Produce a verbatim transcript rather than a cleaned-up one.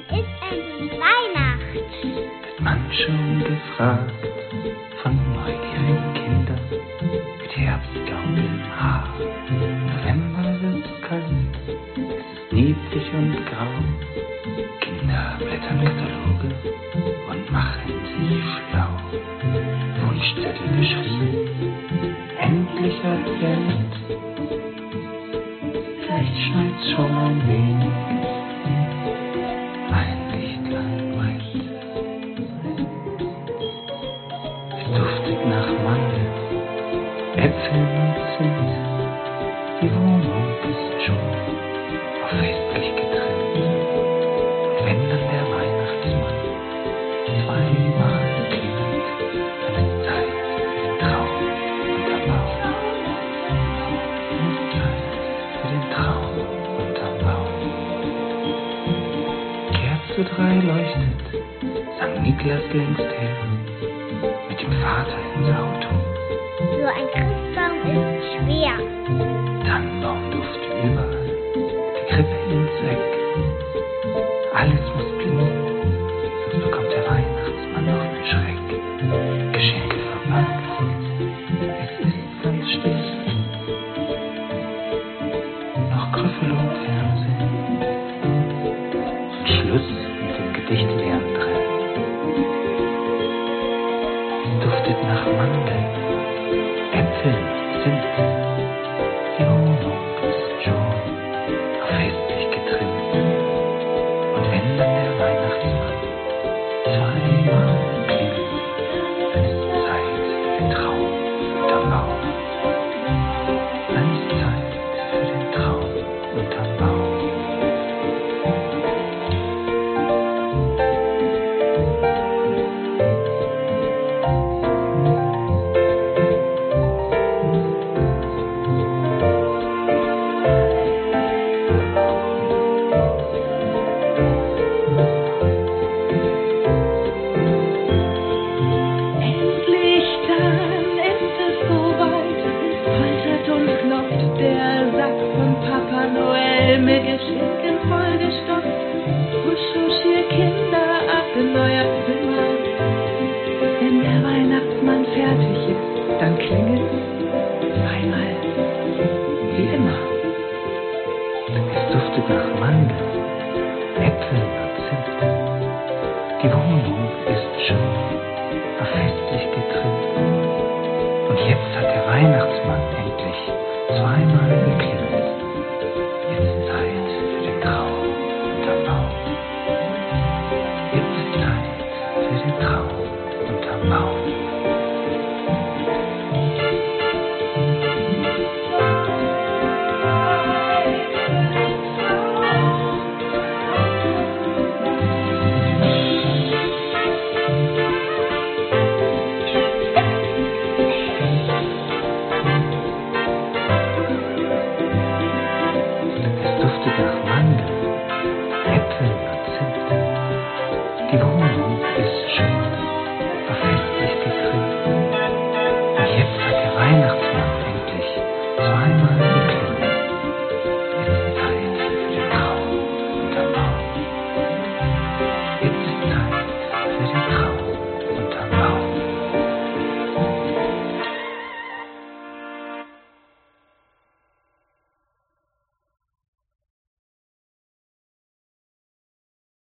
ist endlich Weihnacht? Wird man schon gefragt von neugierigen Kindern mit Herbstlaub im Haar. November wird's kalt, es ist neblig und grau. Kinder blättern Kataloge und machen sich schlau. Wunschzettel geschrieben, endlich Advent. Vielleicht schneit's schon ein wenig, ein Lichtlein brennt. Es duftet nach Mandel, Äpfeln und Zimt. Die Wohnung ist schon auf festlich getrimmt. Und wenn dann der Weihnachtsmann zweimal klingelt, dann ist Zeit für den Traum unterm Baum. Dann ist Zeit für den Traum unterm Baum. Kerze drei leuchtet, Sankt Niklas längst her, mit dem Vater ins Auto. So ein Christbaum ist schwer. Tannenbaumduft überall, die Krippe ins Eck. Alles muss blinken, sonst bekommt der Weihnachtsmann noch einen Schreck. Geschenke verpackt, es ist ganz still. Noch Grüffel und Fernsehen und Schluss mit dem Gedichtleeren drin. Es duftet nach Mandeln,